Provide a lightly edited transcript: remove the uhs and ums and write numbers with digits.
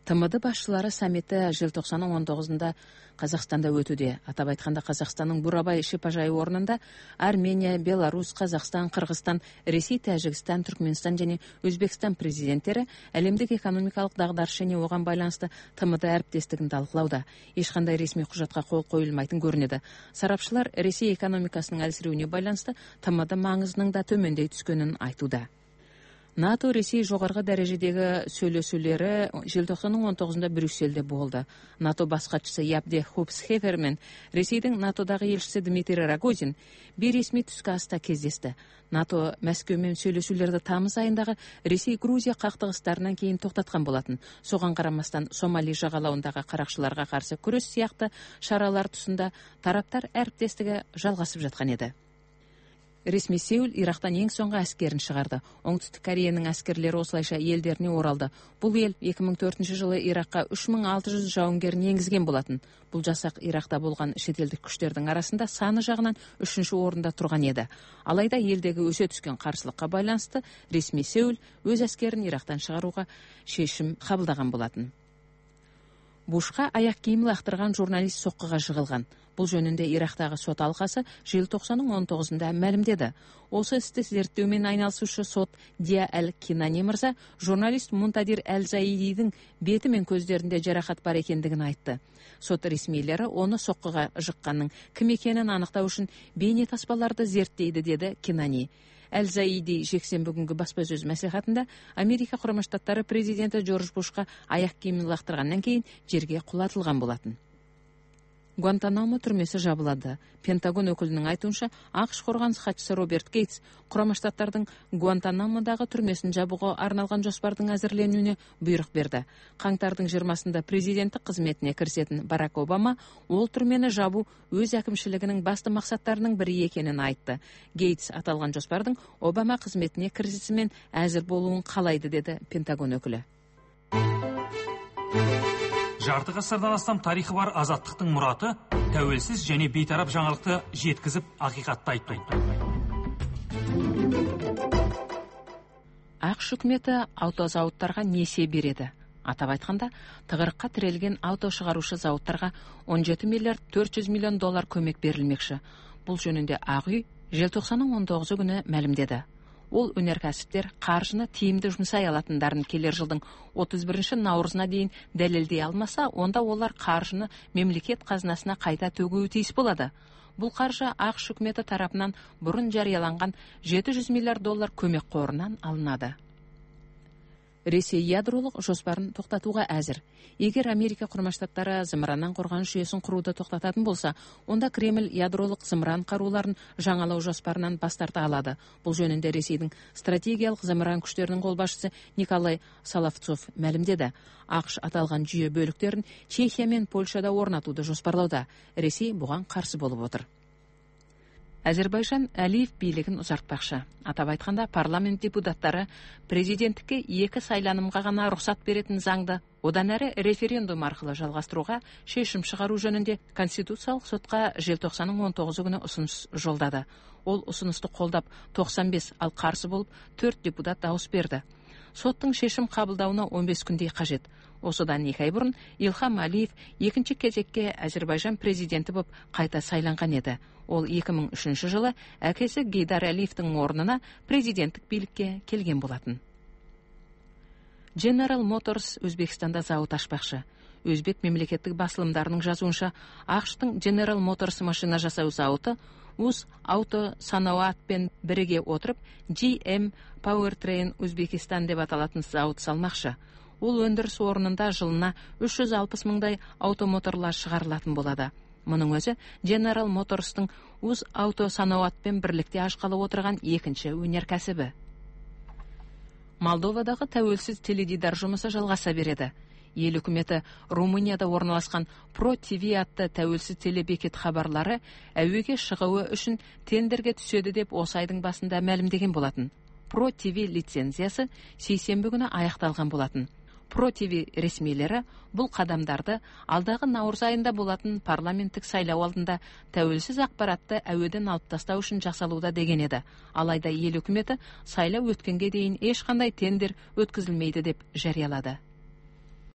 ТМД башчылары саммити желтоқсанның 19-ында Қазақстанда өтуде. Атап айтқанда Қазақстанның Бурабай шипажайы орнында Армения, Беларусь, Қазақстан, Қырғызстан, Ресей, Тәжікстан, Түркменстан және Өзбекстан президенттері әлемдік экономикалық дағдарыс және оған байланысты ТМД әріптестігін талқылауда. Ешқандай ресми құжатқа қол қойылмайтын көрінеді. Сарапшылар Ресей экономикасының әлсіреуіне байланысты ТМД маңызының да төмендей түскенін айтуда. НАТО Ресей жоғарғы дәрежедегі сөйлесулері желтоқсанның 19-ында Брюссельде болды. НАТО бас хатшысы Ябде Хупсхефер мен Ресейдің НАТОдағы елшісі Дмитрий Рогозин бейресми түскі аста кездесті. НАТО Мәскеумен сөйлесулерді тамыз айындағы Ресей-Грузия қақтығыстарынан кейін тоқтатқан болатын. Соған қарамастан Сомали жағалауындағы қарақшыларға қарсы күрес сияқты шаралар тұсында тараптар әріптестігі жалғасып жатқан еді. Ресми Сеул Ирактан ең соңғы әскерін шығарды. Оңтүстік Кореяның әскерлері осылайша елдеріне оралды. Бұл ел 2004 жылы Иракқа 3600 жауынгерін енгізген болатын. Бұл жасақ Иракта болған шетелдік күштердің арасында саны жағынан 3-ші орында тұрған еді. Алайда елдегі өсе түскен қарсылыққа байланысты ресми Сеул өз әскерін Ирактан шығаруға шешім қабылдаған болатын. Бушқа аяқ киім лақтырған журналист соққыға жығылған. Бұл жөнінде Ирактағы сот алқасы желтоқсанның 19-ында мәлімдеді. Осы істі зерттеумен айналысушы сот Дия Әл-Кинани мырза журналист Мунтадир Әл-Заидидің беті мен көздерінде жарақат бар екендігін айтты. Сот ресмилері оны соққыға жыққанның кім екенін анықтау үшін бейнетаспаларды зерттейді, деді Кинани. Әл-Заиди жексенбі күнгі баспасөз мәслихатында Америка Құрама Штаттары президенті Джордж Бушқа аяқ киімін лақтырғаннан кейін жерге құлатылған болатын. Гуантанамо түрмесі жабылады. Пентагон өкілінің айтуынша, ақш қорғаныс хатшысы Роберт Гейтс Құрама Штаттардың Гуантанамодағы түрмесін жабуға арналған жоспардың әзірленуіне бұйрық берді. Қаңтардың 20-сында президенттік қызметіне кірісетін Барак Обама ол түрмені жабу өз әкімшілігінің басты мақсаттарының бірі екенін айтты. Гейтс аталған жоспардың Обама қызметіне кірісісімен әзір болуын қалайды, деді Пентагон өкілі. Жарты ғасырдан астам тарихы бар азаттықтың мұраты тәуелсіз және бейтарап жаңалықты жеткізіп ақиқатты айтпайды. ақш үкіметі автозауыттарға несие береді. Атап айтқанда, тығырыққа тірелген ауто шығарушы зауыттарға 17 миллиард 400 миллион доллар көмек берілмекші. Бұл жөнінде Ақ үй желтоқсанның 19 күні мәлімдеді. Ол өнеркәсіптер қаржыны тиімді жұмсай алатындарын келер жылдың 31 наурызына дейін дәлелдей алмаса, онда олар қаржыны мемлекет қазынасына қайта төгуі тиіс болады. Бұл қаржы ақш үкіметі тарапынан бұрын жарияланған 700 миллиард доллар көмек қорынан алынады. Ресей ядролық жоспарын тоқтатуға әзір. Егер Америка Құрама Штаттары зымыраннан қорғаныс жүйесін құруды тоқтататын болса, онда Кремль ядролық зымыран қаруларын жаңалау жоспарынан бас тарта алады. Бұл жөнінде Ресейдің стратегиялық зымыран күштерінің қолбасшысы Николай Соловцов мәлімдеді. ақш аталған жүйе бөліктерін Чехия мен Польшада орнатуды жоспарлауда. Ресей бұған қарсы болып отыр. Әзербайжан Әлиев билігін ұзартпақшы. Атап айтқанда, парламент депутаттары президенттікке 2 сайланымға ғана рұқсат беретін заңды одан әрі референдум арқылы жалғастыруға шешім шығару жөнінде Конституциялық сотқа желтоқсанның 19 күні ұсыныс жолдады. Ол ұсынысты қолдап 95, ал қарсы болып 4 депутат дауыс берді. Соттың шешім қабылдауына 15 күндей қажет. Осыдан 2 ай бұрын Илхам Алиев екінші кезекке Әзербайжан президенті болып қайта сайланған еді. Ол 2003 жылы әкесі Гейдар Алиевтің орнына президенттік билікке келген болатын. General Motors Өзбекстанда зауыт ашпақшы. Өзбек мемлекеттік басылымдарының жазуынша, ақштың General Motors машина жасау зауыты УЗ Auto Sanoatпен біріге отырып, GM Powertrain Өзбекистан деп аталатын зауыт салмақшы. Ол өндіріс орнында жылына 360 мыңдай автомоторлар шығарылатын болады. Мұның өзі General Motors'тың УЗ Auto Sanoatпен бірлікте ашқалы отырған екінші өнеркәсібі. Молдовадағы тәуелсіз теледидар жұмысы жалғаса береді. Ел үкіметі Румынияда орналасқан Pro TV атты тәуелсіз телебекет хабарлары әуеге шығуы үшін тендерге түседі деп осы айдың басында мәлімдеген болатын. Pro TV лицензиясы сейсенбі күні аяқталған болатын. Pro TV ресмилері бұл қадамдарды алдағы наурыз айында болатын парламенттік сайлау алдында тәуелсіз ақпаратты әуеден алып тастау үшін жасалуда деген еді. Алайда ел үкіметі сайлау өткенге дейін ешқандай тендер өткізілмейді деп жариялады.